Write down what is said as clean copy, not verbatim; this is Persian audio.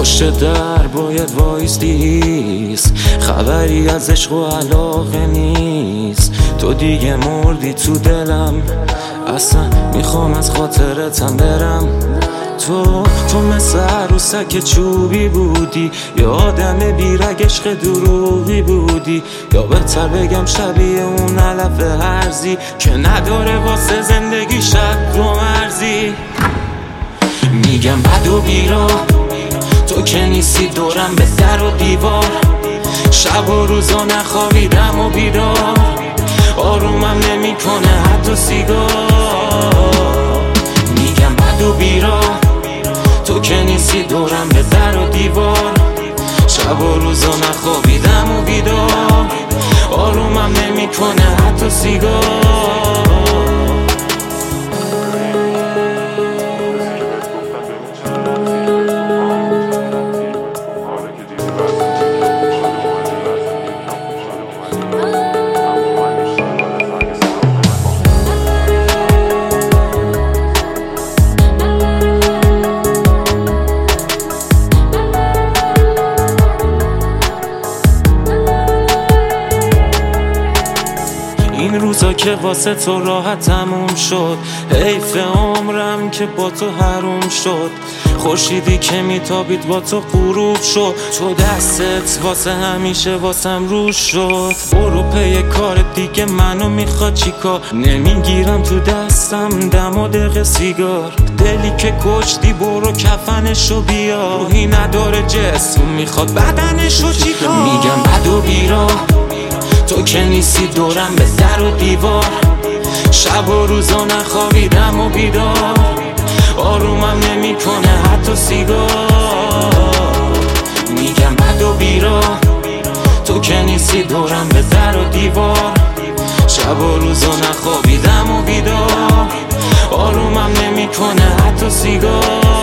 پشت در باید وایستی، خبری از عشق و علاقه نیست. تو دیگه مردی تو دلم، اصلا میخوام از خاطرتم برم. تو مثل عروسک چوبی بودی، یا آدم بیرگ عشق دروغی بودی، یا بهتر بگم شبیه اون علف هرزی که نداره واسه زندگی شب و مرزی. میگم بد و بیرا، تو که نیستی دورم به در و دیوار. شب و روزا نخوابیدم و بیدار، آرومم نمیکنه حتی سیگار. میگم بد و بیرا، تو که نیستی دورم به در و دیوار. شب و روزا نخوابیدم و بیدار، آرومم نمیکنه حتی سیگار. این روزا که واسه تو راحت تموم شد، حیف عمرم که با تو حروم شد. خورشیدی که میتابید با تو غروب شد، تو دستت واسه همیشه واسم روش شد. برو پی کار دیگه، منو میخواد چیکار؟ نمیگیرم تو دستم دم و دق سیگار. دلی که کشتی برو کفنشو بیار، روحی نداره جسم میخواد بدنشو چیکار؟ میگم بد و بیرا، تو که نیستی دورم به در و دیوار. شب و روزا نخوابیدم و بیدار، آرومم نمیکنه حتی سیگار. میگم بد و بیرا، تو که نیستی دورم به در و دیوار. شب و روزا نخوابیدم و بیدار، آرومم نمیکنه حتی سیگار.